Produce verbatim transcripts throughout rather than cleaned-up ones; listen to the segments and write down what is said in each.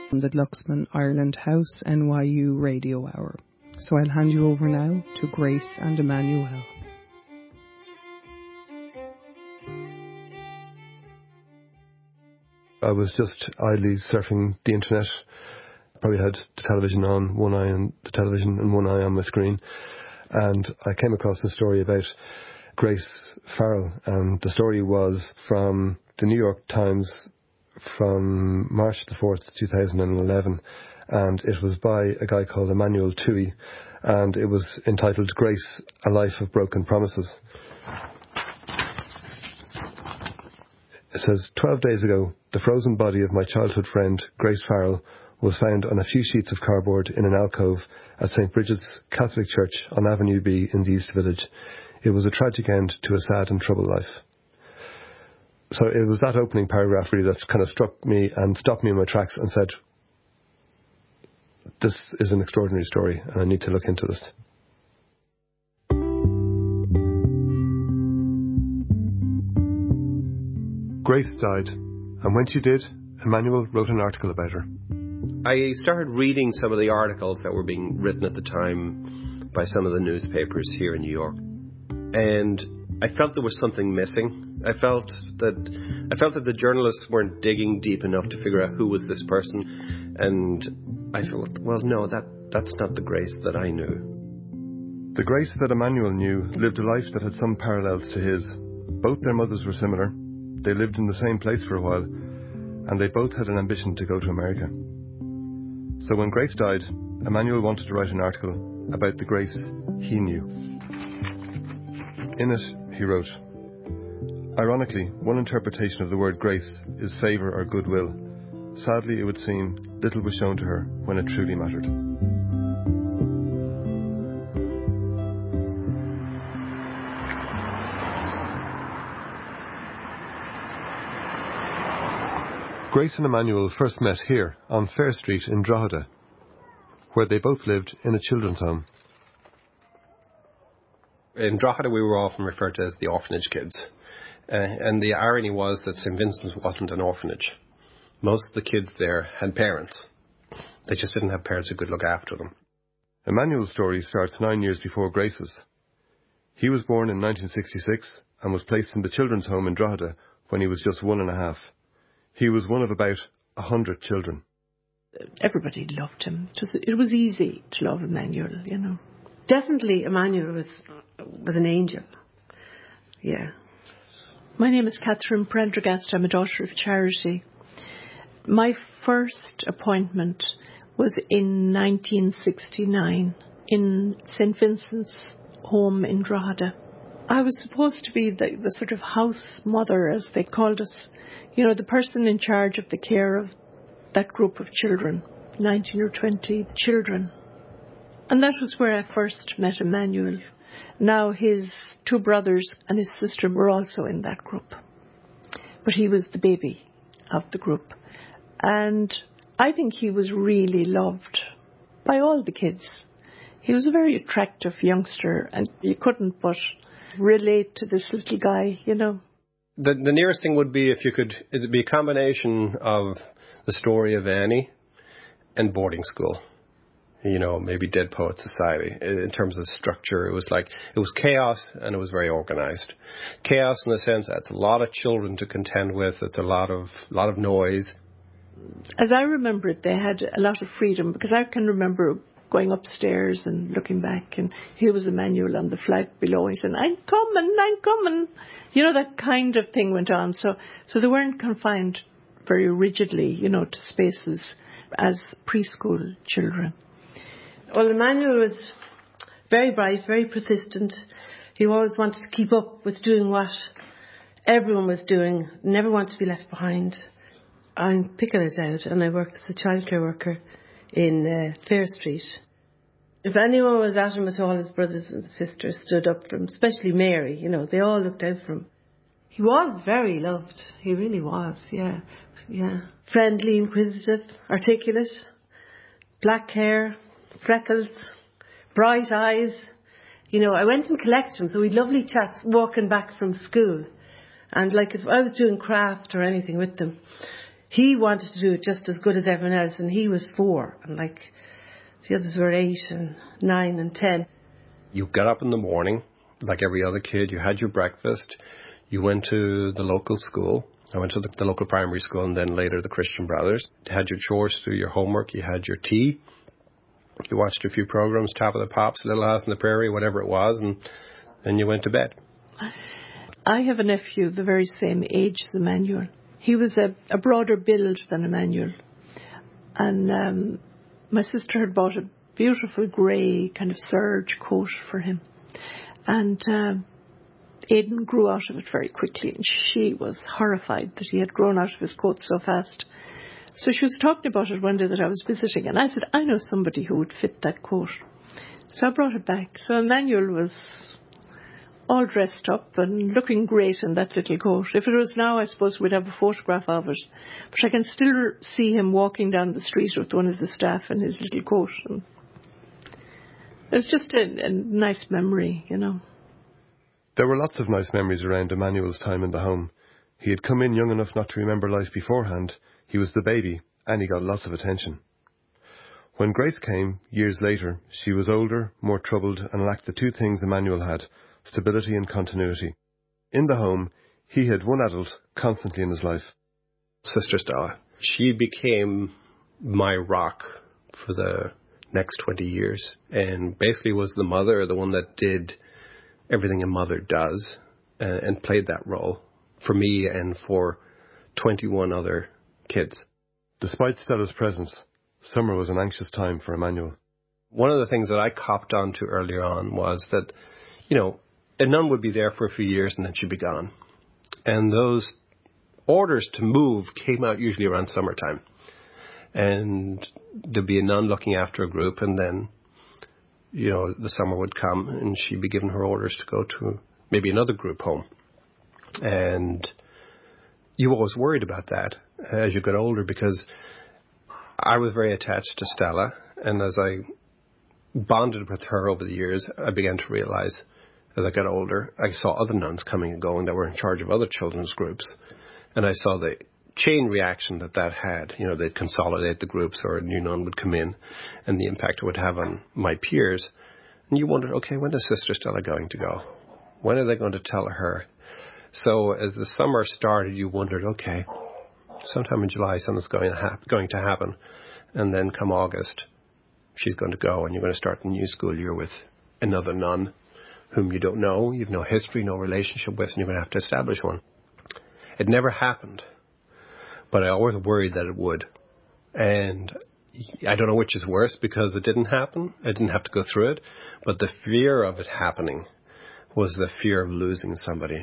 from the Luxman Ireland House N Y U Radio Hour. So I'll hand you over now to Grace and Emmanuel. I was just idly surfing the internet. Probably had the television on, one eye on the television and one eye on my screen. And I came across a story about Grace Farrell. And the story was from the New York Times from March the fourth, two thousand eleven. And it was by a guy called Emmanuel Toohey. And it was entitled Grace, A Life of Broken Promises. It says, twelve days ago, the frozen body of my childhood friend, Grace Farrell, was found on a few sheets of cardboard in an alcove at Saint Bridget's Catholic Church on Avenue B in the East Village. It was a tragic end to a sad and troubled life. So it was that opening paragraph really that kind of struck me and stopped me in my tracks and said, this is an extraordinary story and I need to look into this. Grace died, and when she did, Emmanuel wrote an article about her. I started reading some of the articles that were being written at the time by some of the newspapers here in New York, and I felt there was something missing. I felt that I felt that the journalists weren't digging deep enough to figure out who was this person, and I felt, well, no, that that's not the Grace that I knew. The Grace that Emmanuel knew lived a life that had some parallels to his. Both their mothers were similar. They lived in the same place for a while, and they both had an ambition to go to America. So when Grace died, Emmanuel wanted to write an article about the Grace he knew. In it, he wrote, ironically, one interpretation of the word grace is favour or goodwill. Sadly, it would seem little was shown to her when it truly mattered. Grace and Emmanuel first met here on Fair Street in Drogheda, where they both lived in a children's home. In Drogheda, we were often referred to as the orphanage kids. Uh, and the irony was that Saint Vincent's wasn't an orphanage. Most of the kids there had parents. They just didn't have parents who could look after them. Emmanuel's story starts nine years before Grace's. He was born in nineteen sixty-six and was placed in the children's home in Drogheda when he was just one and a half. He was one of about a hundred children. Everybody loved him. It was, it was easy to love Emmanuel, you know. Definitely Emmanuel was was an angel. Yeah. My name is Catherine Prendergast. I'm a daughter of charity. My first appointment was in nineteen sixty-nine in Saint Vincent's home in Drogheda. I was supposed to be the, the sort of house mother, as they called us. You know, the person in charge of the care of that group of children, nineteen or twenty children. And that was where I first met Emmanuel. Now his two brothers and his sister were also in that group. But he was the baby of the group. And I think he was really loved by all the kids. He was a very attractive youngster, and you couldn't but relate to this little guy, you know. The, the nearest thing would be if you could, it'd be a combination of the story of Annie and boarding school. You know, maybe Dead Poets Society. In terms of structure, it was like, it was chaos and it was very organized. Chaos in the sense that it's a lot of children to contend with. It's a lot of, lot of noise. As I remember it, they had a lot of freedom, because I can remember going upstairs and looking back, and here was Emmanuel on the flight below. He said, I'm coming, I'm coming. You know, that kind of thing went on. So, so they weren't confined very rigidly, you know, to spaces as preschool children. Well, Emmanuel was very bright, very persistent. He always wanted to keep up with doing what everyone was doing, never wanted to be left behind. I'm picking it out, and I worked as a childcare worker in uh, Fair Street. If anyone was at him at all, his brothers and sisters stood up for him, especially Mary, you know, they all looked out for him. He was very loved, he really was, yeah, yeah. Friendly, inquisitive, articulate, black hair, freckles, bright eyes. You know, I went and collected him, so we'd lovely chats walking back from school. And like if I was doing craft or anything with them, he wanted to do it just as good as everyone else, and he was four, and like the others were eight and nine and ten. You got up in the morning, like every other kid. You had your breakfast. You went to the local school. I went to the, the local primary school and then later the Christian Brothers. You had your chores, through your homework. You had your tea. You watched a few programs, Top of the Pops, Little House on the Prairie, whatever it was, and then you went to bed. I have a nephew the very same age as Emmanuel. He was a, a broader build than Emmanuel. And um, my sister had bought a beautiful grey kind of serge coat for him. And um, Aidan grew out of it very quickly, and she was horrified that he had grown out of his coat so fast. So she was talking about it one day that I was visiting, and I said, I know somebody who would fit that coat. So I brought it back. So Emmanuel was all dressed up and looking great in that little coat. If it was now, I suppose we'd have a photograph of it. But I can still see him walking down the street with one of the staff in his little coat. And it was just a, a nice memory, you know. There were lots of nice memories around Emmanuel's time in the home. He had come in young enough not to remember life beforehand. He was the baby, and he got lots of attention. When Grace came, years later, she was older, more troubled, and lacked the two things Emmanuel had, stability and continuity. In the home, he had one adult constantly in his life. Sister Stella. She became my rock for the next twenty years, and basically was the mother, the one that did everything a mother does, and, and played that role for me and for twenty-one other kids. Despite Stella's presence, summer was an anxious time for Emmanuel. One of the things that I copped onto earlier on was that, you know, a nun would be there for a few years and then she'd be gone. And those orders to move came out usually around summertime. And there'd be a nun looking after a group, and then, you know, the summer would come and she'd be given her orders to go to maybe another group home. And you always worried about that as you got older, because I was very attached to Stella, and as I bonded with her over the years, I began to realize as I got older, I saw other nuns coming and going that were in charge of other children's groups, and I saw the chain reaction that that had. You know, they'd consolidate the groups, or a new nun would come in, and the impact it would have on my peers. And you wondered, okay, when is Sister Stella going to go? When are they going to tell her? So as the summer started, you wondered, okay, sometime in July something's going to, hap- going to happen. And then come August, she's going to go, and you're going to start the new school year with another nun whom you don't know, you've no history, no relationship with, and you're going to have to establish one. It never happened, but I always worried that it would. And I don't know which is worse, because it didn't happen. I didn't have to go through it. But the fear of it happening was the fear of losing somebody.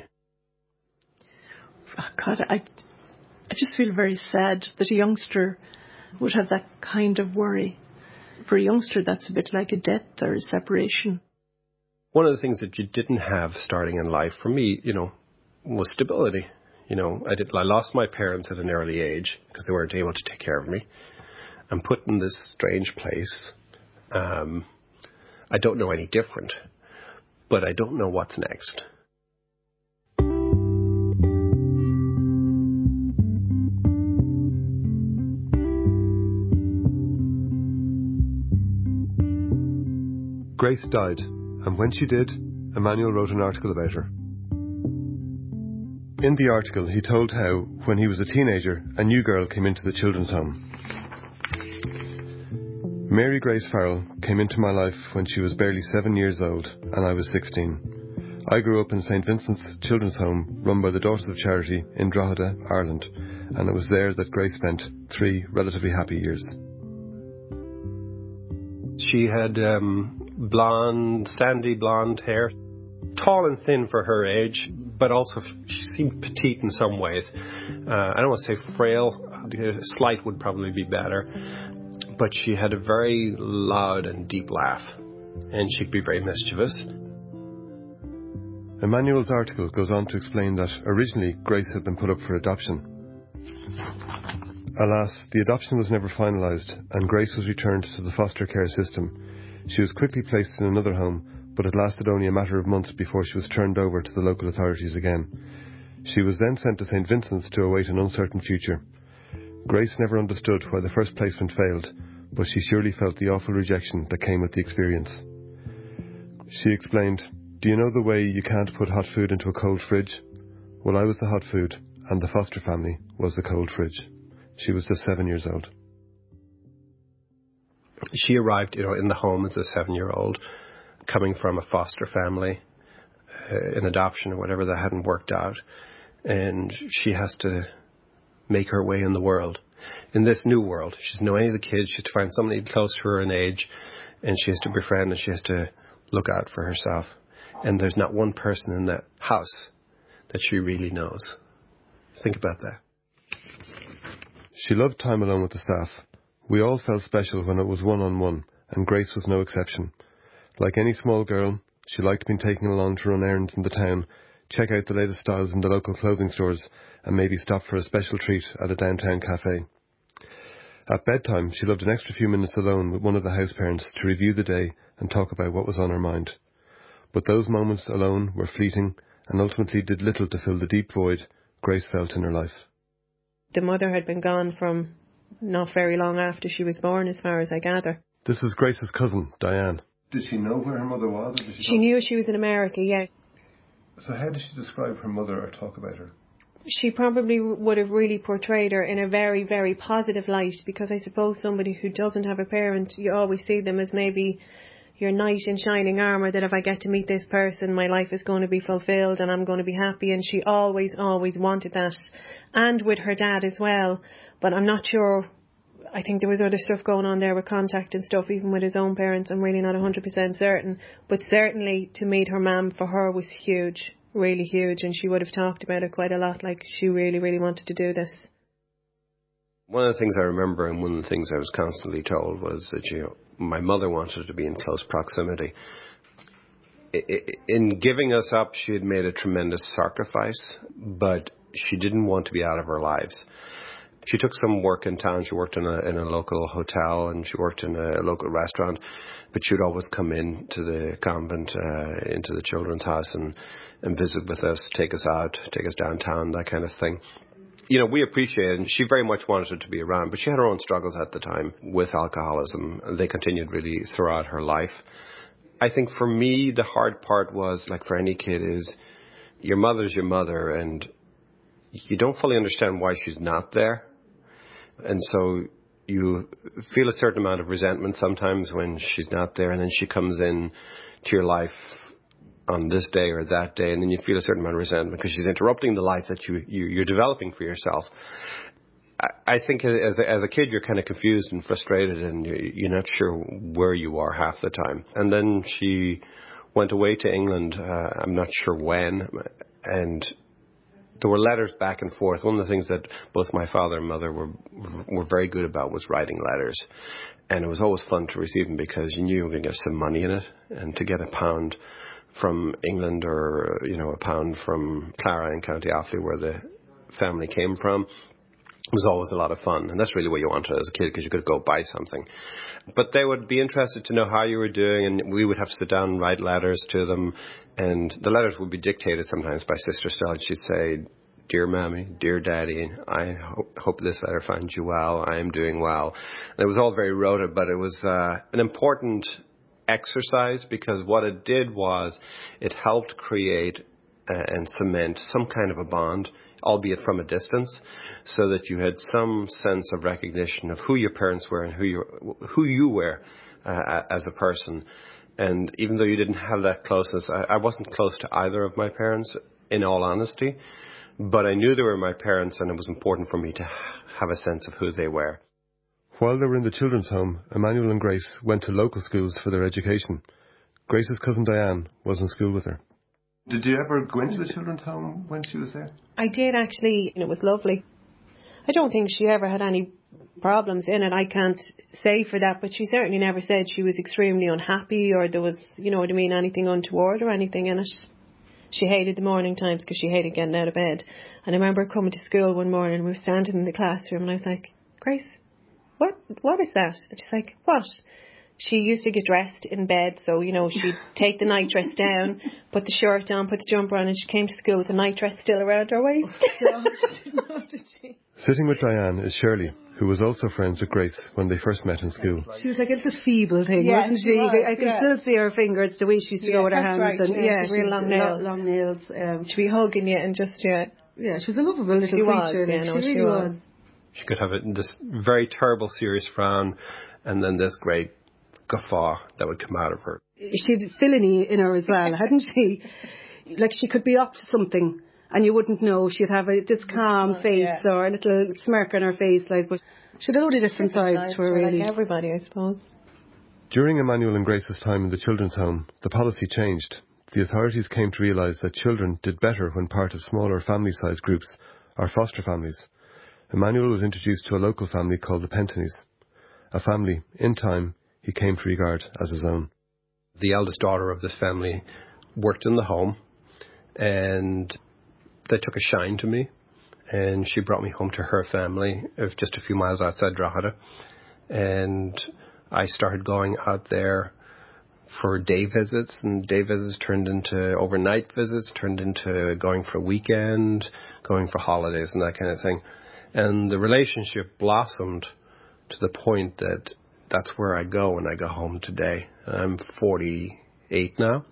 Oh God, I, I just feel very sad that a youngster would have that kind of worry. For a youngster, that's a bit like a death or a separation. One of the things that you didn't have starting in life, for me, you know, was stability. You know, I did. I lost my parents at an early age because they weren't able to take care of me. I'm put in this strange place. Um, I don't know any different, but I don't know what's next. Grace died, and when she did, Emmanuel wrote an article about her. In the article, he told how, when he was a teenager, a new girl came into the children's home. Mary Grace Farrell came into my life when she was barely seven years old, and I was sixteen. I grew up in Saint Vincent's Children's Home, run by the Daughters of Charity in Drogheda, Ireland, and it was there that Grace spent three relatively happy years. She had um, blonde, sandy blonde hair, tall and thin for her age, but also she seemed petite in some ways. Uh, I don't want to say frail, slight would probably be better, but she had a very loud and deep laugh, and she could be very mischievous. Emmanuel's article goes on to explain that originally Grace had been put up for adoption. Alas, the adoption was never finalised, and Grace was returned to the foster care system. She was quickly placed in another home, but it lasted only a matter of months before she was turned over to the local authorities again. She was then sent to Saint Vincent's to await an uncertain future. Grace never understood why the first placement failed, but she surely felt the awful rejection that came with the experience. She explained, "Do you know the way you can't put hot food into a cold fridge? Well, I was the hot food, and the foster family was the cold fridge." She was just seven years old. She arrived, you know, in the home as a seven-year-old, coming from a foster family, uh, an adoption or whatever that hadn't worked out, and she has to make her way in the world, in this new world. She doesn't know any of the kids. She has to find somebody close to her in age, and she has to befriend, and she has to look out for herself. And there's not one person in that house that she really knows. Think about that. She loved time alone with the staff. We all felt special when it was one-on-one, and Grace was no exception. Like any small girl, she liked being taken along to run errands in the town, check out the latest styles in the local clothing stores, and maybe stop for a special treat at a downtown cafe. At bedtime, she loved an extra few minutes alone with one of the house parents to review the day and talk about what was on her mind. But those moments alone were fleeting and ultimately did little to fill the deep void Grace felt in her life. The mother had been gone from not very long after she was born, as far as I gather. This is Grace's cousin, Diane. Did she know where her mother was? Or did she she knew she was in America, yeah. So how did she describe her mother or talk about her? She probably would have really portrayed her in a very, very positive light, because I suppose somebody who doesn't have a parent, you always see them as maybe your knight in shining armour, that if I get to meet this person, my life is going to be fulfilled and I'm going to be happy. And she always, always wanted that. And with her dad as well. But I'm not sure. I think there was other stuff going on there with contact and stuff, even with his own parents. I'm really not one hundred percent certain. But certainly to meet her mum for her was huge, really huge. And she would have talked about it quite a lot, like she really, really wanted to do this. One of the things I remember, and one of the things I was constantly told, was that, you know, my mother wanted to be in close proximity. In giving us up, she had made a tremendous sacrifice, but she didn't want to be out of our lives. She took some work in town. She worked in a in a local hotel, and she worked in a local restaurant, but she would always come in to the convent, uh, into the children's house, and, and visit with us, take us out, take us downtown, that kind of thing. You know, we appreciate it, and she very much wanted her to be around, but she had her own struggles at the time with alcoholism, and they continued really throughout her life. I think for me, the hard part was, like for any kid, is your mother's your mother, and you don't fully understand why she's not there. And so you feel a certain amount of resentment sometimes when she's not there, and then she comes in to your life on this day or that day, and then you feel a certain amount of resentment because she's interrupting the life that you, you, you're developing for yourself. I, I think as a, as a kid, you're kind of confused and frustrated, and you're, you're not sure where you are half the time. And then she went away to England, uh, I'm not sure when, and there were letters back and forth. One of the things that both my father and mother were were very good about was writing letters. And it was always fun to receive them because you knew you were going to get some money in it. And to get a pound from England, or, you know, a pound from Clara in County Offaly, where the family came from, was always a lot of fun. And that's really what you wanted as a kid, because you could go buy something. But they would be interested to know how you were doing, and we would have to sit down and write letters to them. And the letters would be dictated sometimes by Sister Stella. She'd say, "Dear Mammy, dear Daddy, I ho- hope this letter finds you well. I am doing well." And it was all very rote, but it was uh, an important exercise, because what it did was it helped create uh, and cement some kind of a bond, albeit from a distance, so that you had some sense of recognition of who your parents were and who you who you were uh, as a person. And even though you didn't have that closeness, I, I wasn't close to either of my parents, in all honesty, but I knew they were my parents, and it was important for me to have a sense of who they were. While they were in the children's home, Emmanuel and Grace went to local schools for their education. Grace's cousin Diane was in school with her. Did you ever go into the children's home when she was there? I did, actually, and it was lovely. I don't think she ever had any problems in it. I can't say for that, but she certainly never said she was extremely unhappy, or there was, you know what I mean, anything untoward or anything in it. She hated the morning times because she hated getting out of bed. And I remember coming to school one morning, we were standing in the classroom, and I was like, "Grace, what what is that?" And she's like, "What?" she used to get dressed in bed, so, you know, she'd take the night dress down, put the shirt on, put the jumper on, and she came to school with the night dress still around her waist. Oh, did she? Sitting with Diane is Shirley, who was also friends with Grace when they first met in school. She was like, it's a feeble thing, Yeah, wasn't she she? was, I can yeah. still see her fingers, the way she used to Yeah, go with her that's hands. right, And, yeah, yeah, she she had was long lo- nails. long nails. Um, She'd be hugging you and just, yeah. yeah, she was a lovable little She was, creature. yeah, like, no, she she really was. was. She could have it in this very terrible, serious frown, and then this great guffaw that would come out of her. She'd villainy in her as well, hadn't she? Like, she could be up to something and you wouldn't know. She'd have a, this calm face, yeah. or a little smirk on her face, like, but she had a load of different sides to her, really. Like everybody, I suppose. During Emmanuel and Grace's time in the children's home, the policy changed. The authorities came to realise that children did better when part of smaller family-sized groups or foster families. Emmanuel was introduced to a local family called the Pentonys, a family, in time, he came to regard as his own. The eldest daughter of this family worked in the home, and they took a shine to me, and she brought me home to her family of just a few miles outside Drogheda, and I started going out there for day visits, and day visits turned into overnight visits, turned into going for a weekend, going for holidays and that kind of thing. And the relationship blossomed to the point that that's where I go when I go home today. I'm forty-eight now,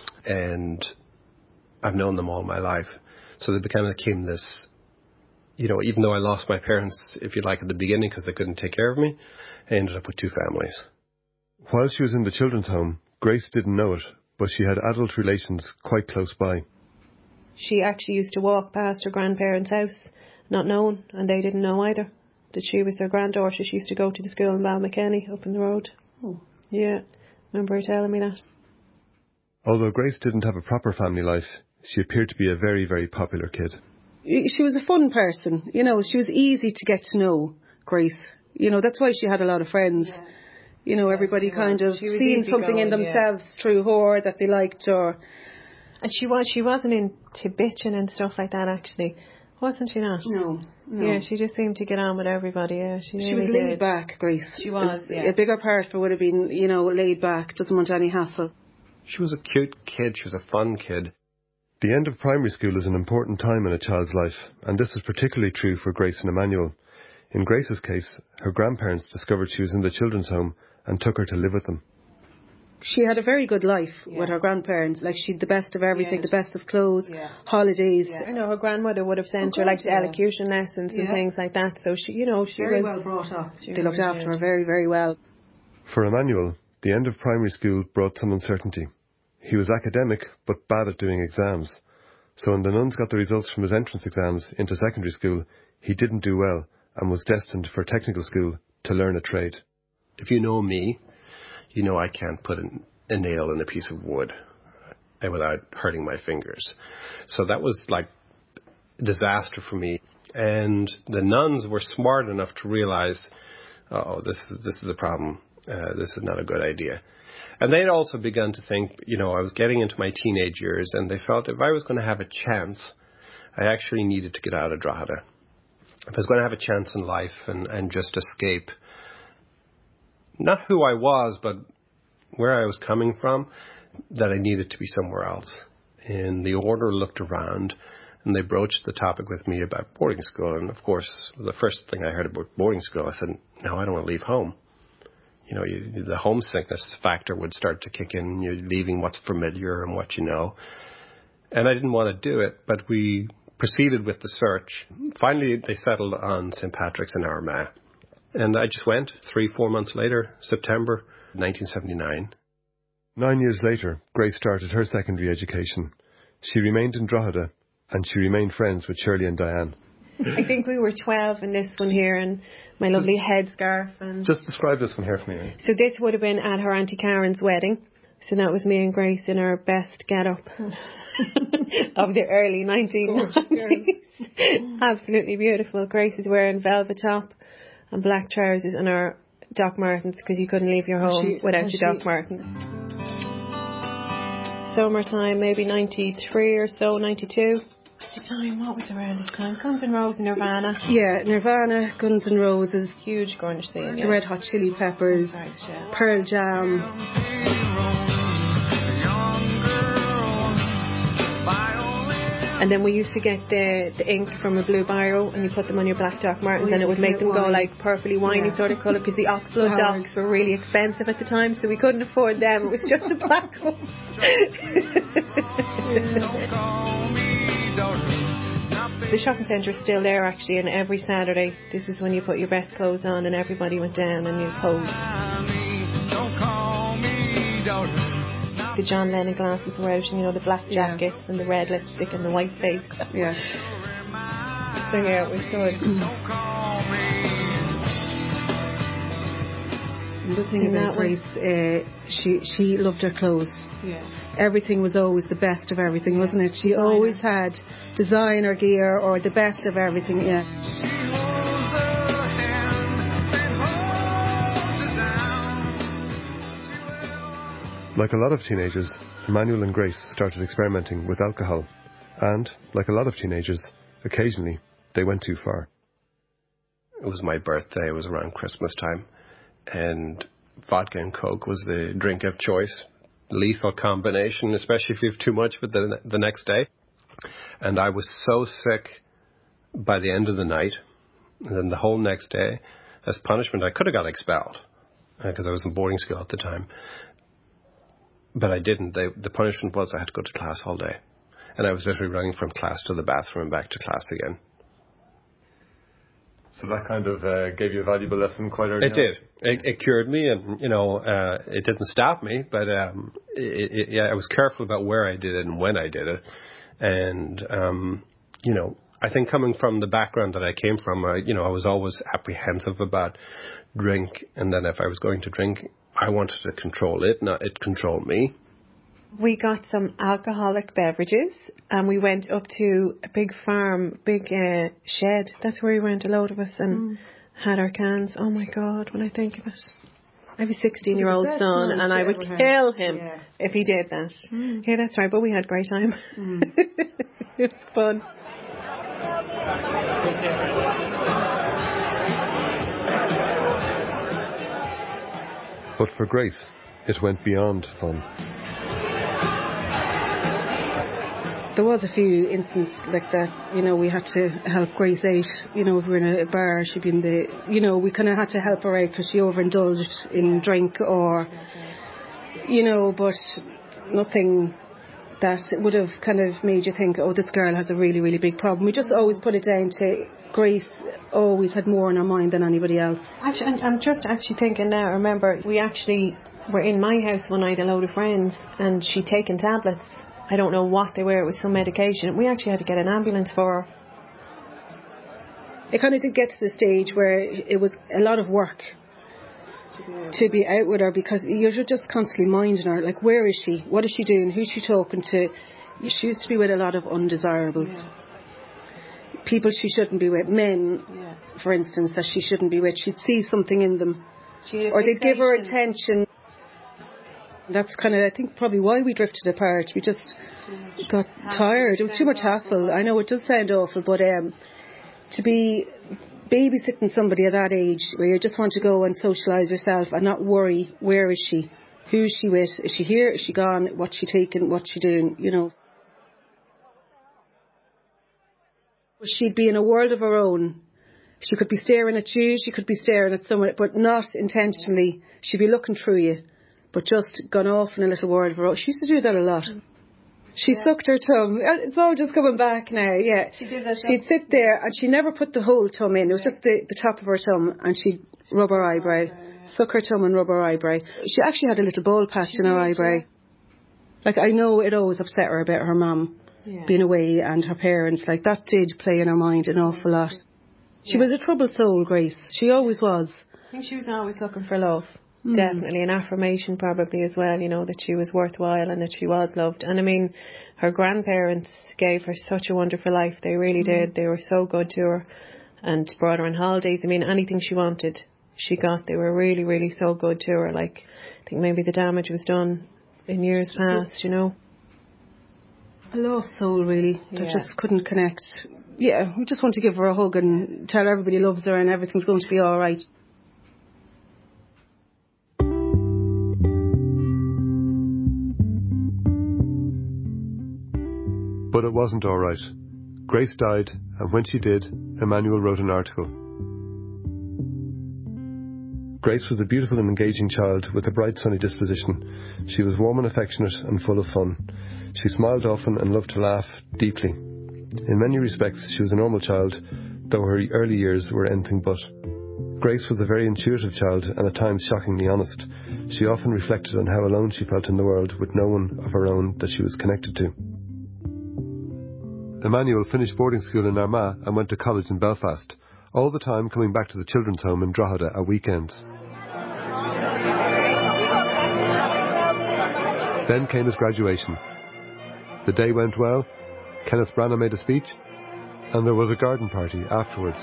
and I've known them all my life. So they kind of became this, you know, even though I lost my parents, if you like, at the beginning because they couldn't take care of me, I ended up with two families. While she was in the children's home, Grace didn't know it, but she had adult relations quite close by. She actually used to walk past her grandparents' house, not knowing, and they didn't know either, that she was their granddaughter. She used to go to the school in Balmckenny, up in the road. Oh. Yeah, remember her telling me that. Although Grace didn't have a proper family life, she appeared to be a very, very popular kid. She was a fun person, you know, she was easy to get to know, Grace. You know, that's why she had a lot of friends. Yeah. You know, everybody yeah, kind of seeing something going, in themselves yeah. through her that they liked, or... And she was, she wasn't into bitching and stuff like that, actually. Wasn't she not? No, no. Yeah, she just seemed to get on with everybody, yeah. She, she really was did. laid back, Grace. She was, a, yeah. A bigger part of her would have been, you know, laid back, doesn't want any hassle. She was a cute kid. She was a fun kid. The end of primary school is an important time in a child's life, and this was particularly true for Grace and Emmanuel. In Grace's case, her grandparents discovered she was in the children's home and took her to live with them. She had a very good life yeah. with her grandparents. Like, she had the best of everything, yes. the best of clothes, yeah. holidays. Yeah. I know her grandmother would have sent her, like, yeah. elocution lessons yeah. and things like that. So, she, you know, she very was... well brought up. They really looked after did. her very, very well. For Emmanuel, the end of primary school brought some uncertainty. He was academic, but bad at doing exams. So when the nuns got the results from his entrance exams into secondary school, he didn't do well and was destined for technical school to learn a trade. If you know me, you know I can't put an, a nail in a piece of wood without hurting my fingers. So that was like a disaster for me. And the nuns were smart enough to realize, oh, this is, this is a problem. Uh, this is not a good idea. And they'd also begun to think, you know, I was getting into my teenage years, and they felt if I was going to have a chance, I actually needed to get out of Drogheda. If I was going to have a chance in life and, and just escape, not who I was, but where I was coming from, that I needed to be somewhere else. And the order looked around, and they broached the topic with me about boarding school. And, of course, the first thing I heard about boarding school, I said, no, I don't want to leave home. You know, you, the homesickness factor would start to kick in. You're leaving what's familiar and what you know. And I didn't want to do it, but we proceeded with the search. Finally, they settled on Saint Patrick's in Armagh. And I just went three, four months later, September nineteen seventy-nine. Nine years later, Grace started her secondary education. She remained in Drogheda, and she remained friends with Shirley and Diane. I think we were twelve in this one here, and my lovely headscarf. And just describe this one here for me. So this would have been at her Auntie Karen's wedding. So that was me and Grace in our best get-up of the early nineteen nineties. Absolutely beautiful. Grace is wearing velvet top and black trousers and our Doc Martens, because you couldn't leave your home she, without your Doc Martens. Summertime, maybe ninety-three or so, ninety-two. the time? What was the earliest time? Guns N' Roses, Nirvana. Yeah, Nirvana, Guns N' Roses. Huge grunge scene. The Yeah. Red Hot Chili Peppers. Right, yeah. Pearl Jam. And then we used to get the, the ink from a blue biro and you put them on your black Doc Martens oh, and it would make them wine. Go like purpley winey yeah. sort of colour because the Oxblood Docs were really expensive at the time, so we couldn't afford them. It was just a black one. The shopping centre is still there actually, and every Saturday this is when you put your best clothes on and everybody went down and you posed. The John Lennon glasses were out, and you know, the black jackets yeah. and the red lipstick and the white face. Yeah. So yeah, it was good. Mm. The thing about Grace, uh, she she loved her clothes. Yeah. Everything was always the best of everything, wasn't it? She designer. always had designer gear or the best of everything. Yeah. Like a lot of teenagers, Emmanuel and Grace started experimenting with alcohol. And, like a lot of teenagers, occasionally they went too far. It was my birthday. It was around Christmas time. And vodka and Coke was the drink of choice. Lethal combination, especially if you have too much of it the, the next day. And I was so sick by the end of the night. And then the whole next day, as punishment, I could have got expelled. Because uh, I was in boarding school at the time. But I didn't. They, the punishment was I had to go to class all day. And I was literally running from class to the bathroom and back to class again. So that kind of uh, gave you a valuable lesson quite early It on. did. It, it cured me, and, you know, uh, it didn't stop me, but um, it, it, yeah, I was careful about where I did it and when I did it. And, um, you know, I think coming from the background that I came from, I, you know, I was always apprehensive about drink, and then if I was going to drink, I wanted to control it, not it control me. We got some alcoholic beverages and we went up to a big farm, big uh, shed. That's where we went, a load of us, and mm. had our cans. Oh my God, when I think of it. I have a sixteen-year-old son and I would kill him yeah. if he did that. Mm. Yeah, that's right, but we had a great time. Mm. It was fun. But for Grace, it went beyond fun. There was a few instances like that, you know, we had to help Grace out. You know, if we were in a bar, she'd be in the, you know, we kind of had to help her out because she overindulged in drink or, you know, but nothing that would have kind of made you think, oh, this girl has a really, really big problem. We just always put it down to Grace always had more on her mind than anybody else. Actually, I'm just actually thinking now, I remember we actually were in my house one night, a load of friends, and she'd taken tablets. I don't know what they were, it was some medication. We actually had to get an ambulance for her. It kind of did get to the stage where it was a lot of work to be out with her because you're just constantly minding her, like, where is she? What is she doing? Who's she talking to? She used to be with a lot of undesirables. Yeah. People she shouldn't be with. Men, yeah. for instance, that she shouldn't be with. She'd see something in them. Or they'd give her attention. That's kind of, I think, probably why we drifted apart. We just got tired. It was too much hassle. I know it does sound awful, but um, to be babysitting somebody at that age where you just want to go and socialise yourself and not worry, where is she? Who is she with? Is she here? Is she gone? What's she taking? What's she doing? You know. She'd be in a world of her own. She could be staring at you, she could be staring at someone, but not intentionally. She'd be looking through you, but just gone off in a little world of her own. She used to do that a lot. She yeah. sucked her thumb. It's all just coming back now, yeah. She did that. She'd sit there and she never put the whole thumb in. It was yeah. just the, the top of her thumb, and she'd rub her eyebrow. Yeah. Suck her thumb and rub her eyebrow. She actually had a little ball patch she in her did, eyebrow. Yeah. Like, I know it always upset her about her mum yeah. being away and her parents. Like, that did play in her mind an awful yeah. lot. She yeah. was a troubled soul, Grace. She always was. I think she was always looking for love. Mm. Definitely. An affirmation probably as well, you know, that she was worthwhile and that she was loved. And I mean, her grandparents gave her such a wonderful life. They really mm. did. They were so good to her and brought her on holidays. I mean, anything she wanted, she got. They were really, really so good to her. Like, I think maybe the damage was done in years past, you know. A lost soul, really. That Yeah. just couldn't connect. Yeah, we just want to give her a hug and tell her everybody loves her and everything's going to be all right. But it wasn't all right. Grace died, and when she did, Emmanuel wrote an article. Grace was a beautiful and engaging child with a bright, sunny disposition. She was warm and affectionate and full of fun. She smiled often and loved to laugh deeply. In many respects, she was a normal child, though her early years were anything but. Grace was a very intuitive child and at times shockingly honest. She often reflected on how alone she felt in the world with no one of her own that she was connected to. Emmanuel finished boarding school in Armagh and went to college in Belfast, all the time coming back to the children's home in Drogheda at weekends. Then came his graduation. The day went well, Kenneth Branagh made a speech, and there was a garden party afterwards.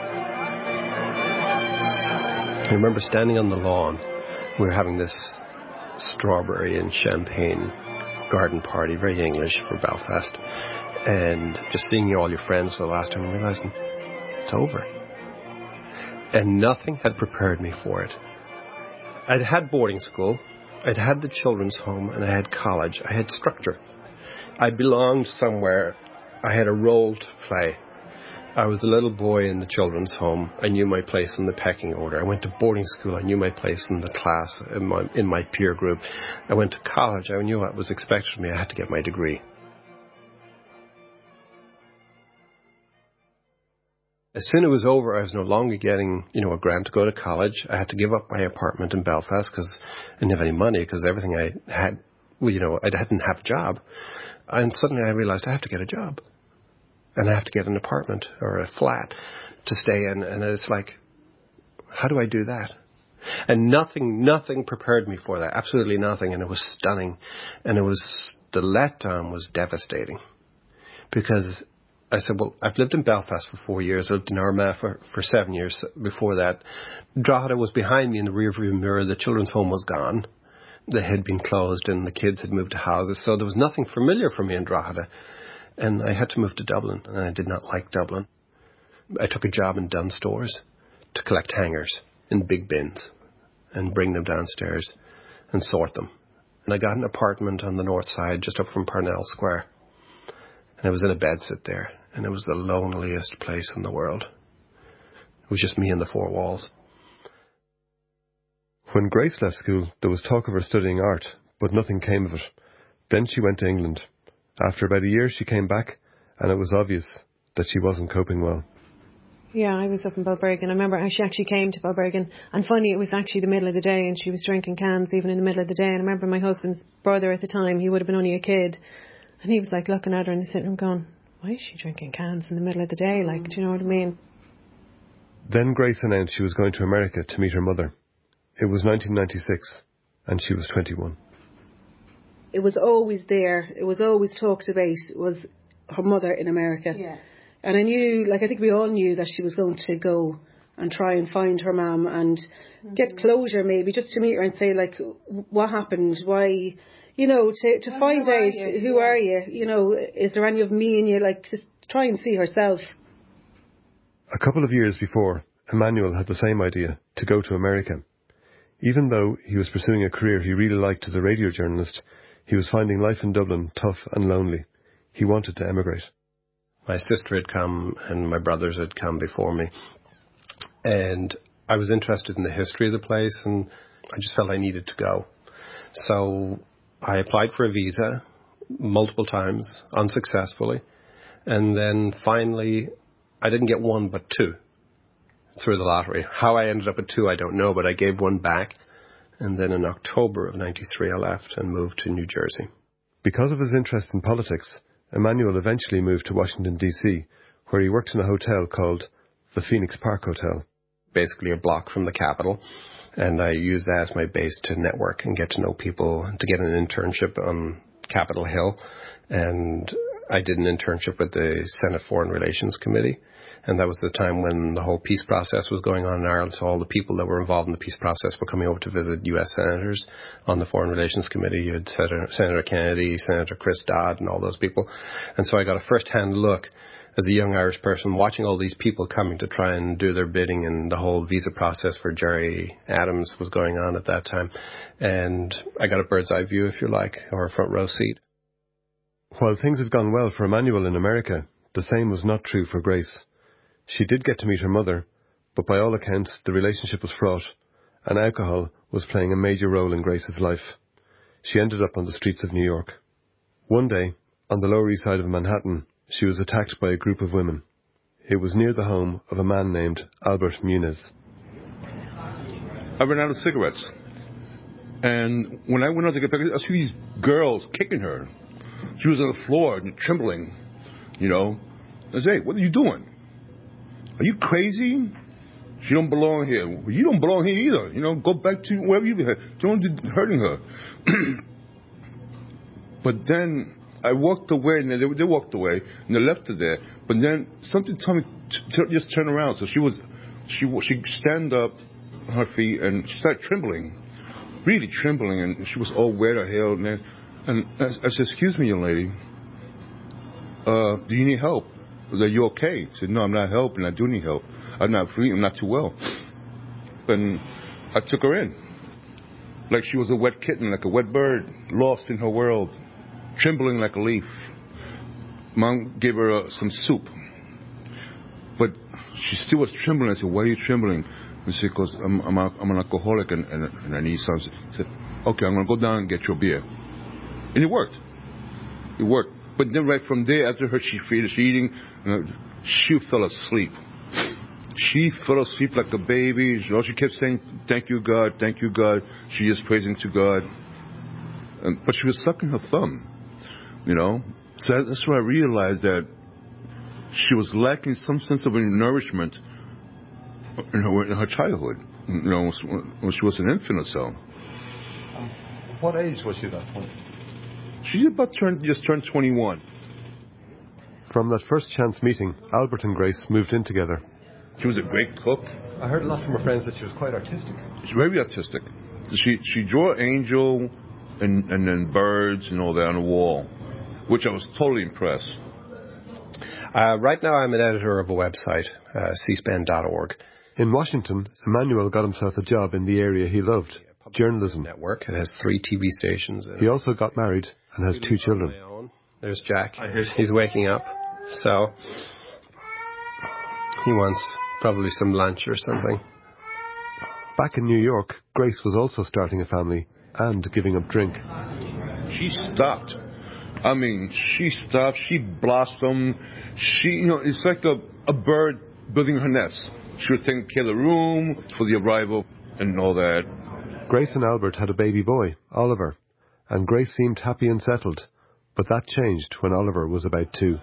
I remember standing on the lawn. We were having this strawberry and champagne garden party, very English for Belfast, and just seeing all your friends for the last time and realising it's over. And nothing had prepared me for it. I'd had boarding school, I'd had the children's home, and I had college. I had structure. I belonged somewhere. I had a role to play. I was the little boy in the children's home. I knew my place in the pecking order. I went to boarding school. I knew my place in the class, in my, in my peer group. I went to college. I knew what was expected of me. I had to get my degree. As soon as it was over, I was no longer getting, you know, a grant to go to college. I had to give up my apartment in Belfast because I didn't have any money because everything I had, well, you know, I didn't have a job. And suddenly I realized I have to get a job. And I have to get an apartment or a flat to stay in. And it's like, how do I do that? And nothing, nothing prepared me for that. Absolutely nothing. And it was stunning. And it was, the letdown was devastating. Because I said, well, I've lived in Belfast for four years. I lived in Armagh for, for seven years before that. Drogheda was behind me in the rearview mirror. The children's home was gone. They had been closed and the kids had moved to houses. So there was nothing familiar for me in Drogheda. And I had to move to Dublin, and I did not like Dublin. I took a job in Dunnes Stores to collect hangers in big bins and bring them downstairs and sort them. And I got an apartment on the north side just up from Parnell Square. And I was in a bedsit there, and it was the loneliest place in the world. It was just me and the four walls. When Grace left school, there was talk of her studying art, but nothing came of it. Then she went to England. After about a year, she came back, and it was obvious that she wasn't coping well. Yeah, I was up in Balbriggan. I remember she actually came to Balbriggan, and funny, it was actually the middle of the day, and she was drinking cans even in the middle of the day. And I remember my husband's brother at the time, he would have been only a kid, and he was like looking at her in the sitting room going, why is she drinking cans in the middle of the day? Like, do you know what I mean? Then Grace announced she was going to America to meet her mother. It was nineteen ninety-six, and she was twenty-one. It was always there. It was always talked about, was her mother in America. Yeah. And I knew, like I think we all knew that she was going to go and try and find her mum and mm-hmm. get closure maybe, just to meet her and say, like, what happened? Why, you know, to, to well, find out you? who yeah. are you? You know, is there any of me in you? Like, to try and see herself. A couple of years before, Emmanuel had the same idea, to go to America. Even though he was pursuing a career he really liked as a radio journalist, he was finding life in Dublin tough and lonely. He wanted to emigrate. My sister had come and my brothers had come before me. And I was interested in the history of the place and I just felt I needed to go. So I applied for a visa multiple times, unsuccessfully. And then finally, I didn't get one but two through the lottery. How I ended up at two, I don't know, but I gave one back. And then in October of ninety-three, I left and moved to New Jersey. Because of his interest in politics, Emmanuel eventually moved to Washington, D C, where he worked in a hotel called the Phoenix Park Hotel. Basically a block from the Capitol. And I used that as my base to network and get to know people, to get an internship on Capitol Hill. And I did an internship with the Senate Foreign Relations Committee, and that was the time when the whole peace process was going on in Ireland, so all the people that were involved in the peace process were coming over to visit U S senators on the Foreign Relations Committee. You had Senator, Senator Kennedy, Senator Chris Dodd, and all those people. And so I got a first-hand look as a young Irish person watching all these people coming to try and do their bidding, and the whole visa process for Gerry Adams was going on at that time. And I got a bird's eye view, if you like, or a front row seat. While things had gone well for Emmanuel in America, the same was not true for Grace. She did get to meet her mother, but by all accounts the relationship was fraught, and alcohol was playing a major role in Grace's life. She ended up on the streets of New York. One day, on the Lower East Side of Manhattan, she was attacked by a group of women. It was near the home of a man named Albert Muniz. I ran out of cigarettes. And when I went out to get back, I see these girls kicking her. She was on the floor, trembling, you know. I said, hey, what are you doing? Are you crazy? She don't belong here. Well, you don't belong here either. You know, go back to wherever you were. Don't be hurting her. But then I walked away, and they, they walked away, and they left her there. But then something told me to, to just turn around. So she was, she she stand up on her feet, and she started trembling, really trembling, and she was all wet her hair. And, and I, I said, excuse me, young lady, uh, do you need help? Are you okay? She said, no, I'm not helping. I do need help. I'm not free. I'm not too well. And I took her in, like she was a wet kitten, like a wet bird, lost in her world, trembling like a leaf. Mom gave her uh, some soup, but she still was trembling. I said, why are you trembling? And she said, because I'm, I'm, a, I'm an alcoholic and, and, and I need something. I said, okay, I'm going to go down and get you a beer. And it worked. It worked. But then right from there, after her she finished eating, you know, she fell asleep. She fell asleep like a baby. She, she kept saying, thank you, God, thank you, God. She is praising to God. And, but she was sucking her thumb, you know. So that's where I realized that she was lacking some sense of nourishment in her, in her childhood, you know, when she was an infant or so. Um, what age was she at that point? She about turned, just turned twenty-one. From that first chance meeting, Albert and Grace moved in together. She was a great cook. I heard a lot from her friends that she was quite artistic. She's very artistic. She she drew an angel and, and then birds and all that on the wall, which I was totally impressed. Uh, right now I'm an editor of a website, uh, c span dot org. In Washington, Emmanuel got himself a job in the area he loved, journalism. Network. It has three T V stations. He also got married and has two children. There's Jack. He's waking up, so he wants probably some lunch or something. Back in New York, Grace was also starting a family and giving up drink. She stopped. I mean, she stopped. She blossomed. She, you know, it's like a, a bird building her nest. She was taking care of the room for the arrival and all that. Grace and Albert had a baby boy, Oliver, and Grace seemed happy and settled, but that changed when Oliver was about two.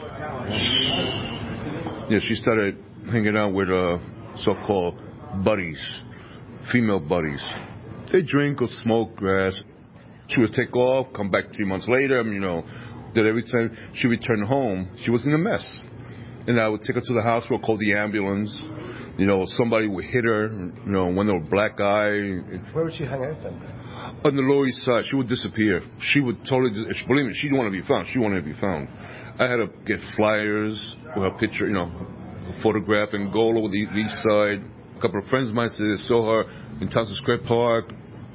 Yeah, she started hanging out with uh, so-called buddies, female buddies. They drink or smoke grass. She would take off, come back three months later, you know, that every time she returned home, she was in a mess. And I would take her to the hospital, call the ambulance. You know, somebody would hit her, you know, one of a black eye. Where would she hang out then? On the Lower East Side. She would disappear. She would totally, believe me, she didn't want to be found. She wanted to be found. I had to get flyers with her picture, you know, a photograph, and go all over the East Side. A couple of friends of mine said they saw her in Towson Square Park.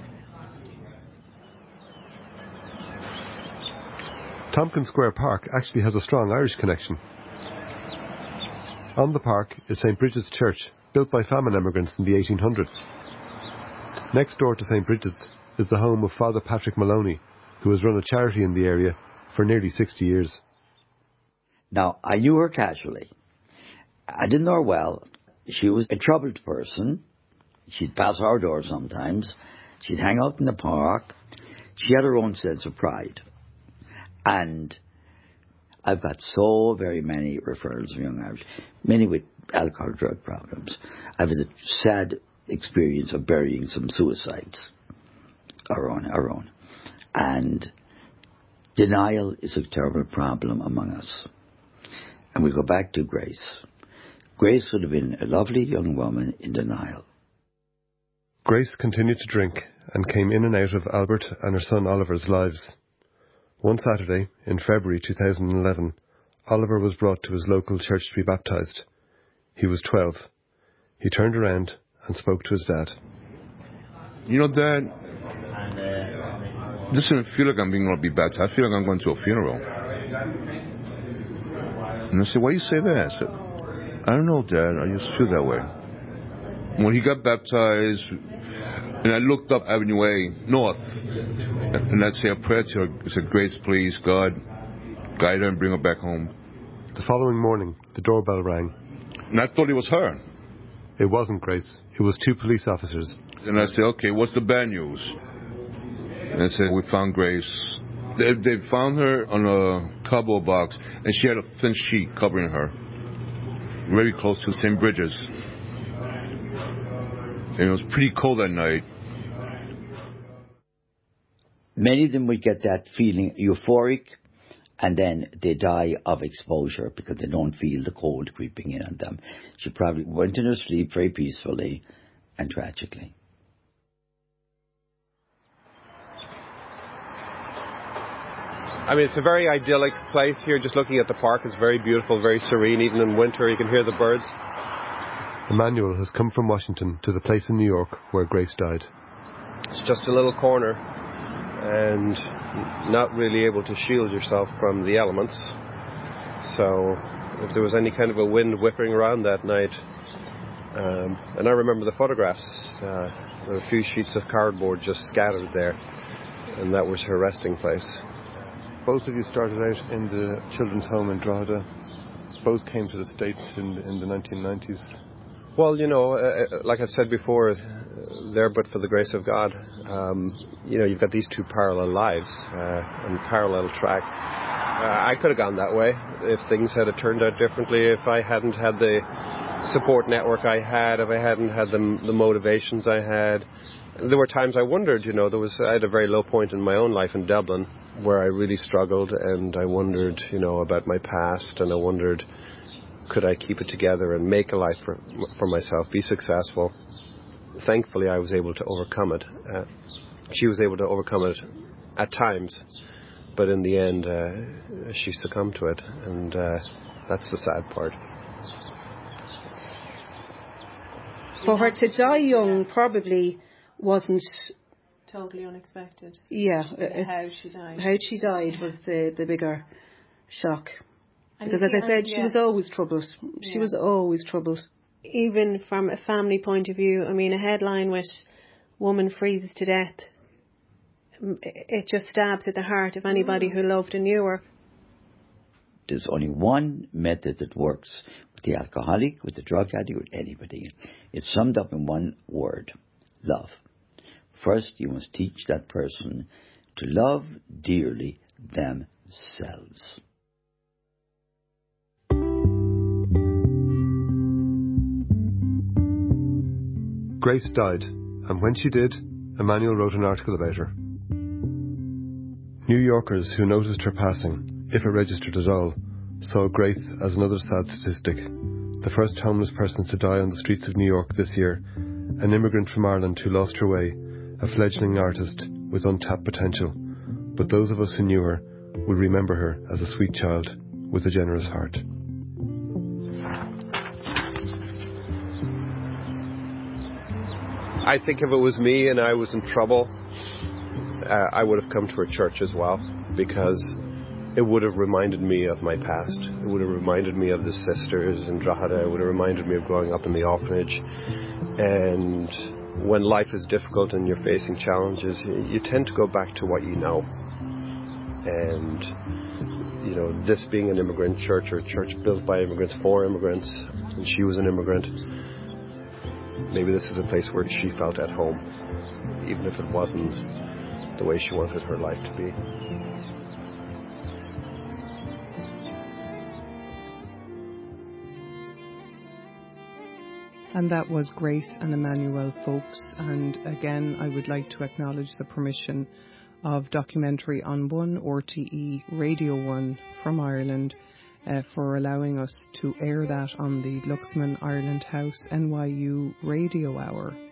Tompkins Square Park actually has a strong Irish connection. On the park is Saint Bridget's Church, built by famine emigrants in the eighteen hundreds. Next door to Saint Bridget's is the home of Father Patrick Maloney, who has run a charity in the area for nearly sixty years. Now, I knew her casually. I didn't know her well. She was a troubled person. She'd pass our door sometimes. She'd hang out in the park. She had her own sense of pride. And I've got so very many referrals from young Irish, many with alcohol drug problems. I've had a sad experience of burying some suicides, our own, our own. And Denial is a terrible problem among us. And we go back to Grace. Grace would have been a lovely young woman in denial. Grace continued to drink and came in and out of Albert and her son Oliver's lives. One Saturday, in February two thousand eleven, Oliver was brought to his local church to be baptised. He was twelve. He turned around and spoke to his dad. You know, Dad, this doesn't feel like I'm being going to be baptized. I feel like I'm going to a funeral. And I said, why do you say that? I said, I don't know, Dad. I just feel that way. When he got baptized, and I looked up Avenue A, north, and I said a prayer to her. I said, Grace, please, God, guide her and bring her back home. The following morning, the doorbell rang. And I thought it was her. It wasn't Grace. It was two police officers. And I said, okay, what's the bad news? And I said, we found Grace. They, they found her on a cardboard box, and she had a thin sheet covering her, very close to Saint Bridget's. And it was pretty cold that night. Many of them would get that feeling euphoric, and then they die of exposure because they don't feel the cold creeping in on them. She probably went in her sleep very peacefully and tragically. I mean, it's a very idyllic place here. Just looking at the park, it's very beautiful, very serene. Even in winter, you can hear the birds. Emmanuel has come from Washington to the place in New York where Grace died. It's just a little corner and not really able to shield yourself from the elements. So if there was any kind of a wind whipping around that night, um, and I remember the photographs, uh, there were a few sheets of cardboard just scattered there, and that was her resting place. Both of you started out in the children's home in Drogheda. Both came to the States in, in the nineteen nineties. Well, you know, uh, like I've said before, uh, there but for the grace of God, um, you know, you've got these two parallel lives uh, and parallel tracks. Uh, I could have gone that way if things had turned out differently, if I hadn't had the support network I had, if I hadn't had the, the motivations I had. There were times I wondered, you know, there was I had a very low point in my own life in Dublin where I really struggled, and I wondered, you know, about my past, and I wondered, could I keep it together and make a life for, for myself, be successful? Thankfully, I was able to overcome it. Uh, she was able to overcome it at times, but in the end, uh, she succumbed to it, and uh, that's the sad part. For her to die young probably wasn't totally unexpected. Yeah, how she died. How she died was the, the bigger shock. And because as see, I said, yeah. she was always troubled. She yeah. was always troubled. Even from a family point of view, I mean, a headline with "Woman freezes to death," it just stabs at the heart of anybody who loved and knew her. There's only one method that works with the alcoholic, with the drug addict, with anybody. It's summed up in one word: love. First, you must teach that person to love dearly themselves. Grace died, and when she did, Emmanuel wrote an article about her. New Yorkers who noticed her passing, if it registered at all, saw Grace as another sad statistic. The first homeless person to die on the streets of New York this year, an immigrant from Ireland who lost her way, a fledgling artist with untapped potential. But those of us who knew her will remember her as a sweet child with a generous heart. I think if it was me and I was in trouble, uh, I would have come to her church as well, because it would have reminded me of my past. It would have reminded me of the sisters in Drogheda. It would have reminded me of growing up in the orphanage. And when life is difficult and you're facing challenges, you tend to go back to what you know. And, you know, this being an immigrant church, or a church built by immigrants for immigrants, and she was an immigrant, maybe this is a place where she felt at home, even if it wasn't the way she wanted her life to be. And that was Grace and Emmanuel, folks. And again, I would like to acknowledge the permission of documentary on one R T E Radio one from Ireland uh, for allowing us to air that on the Luxman Ireland House N Y U Radio Hour.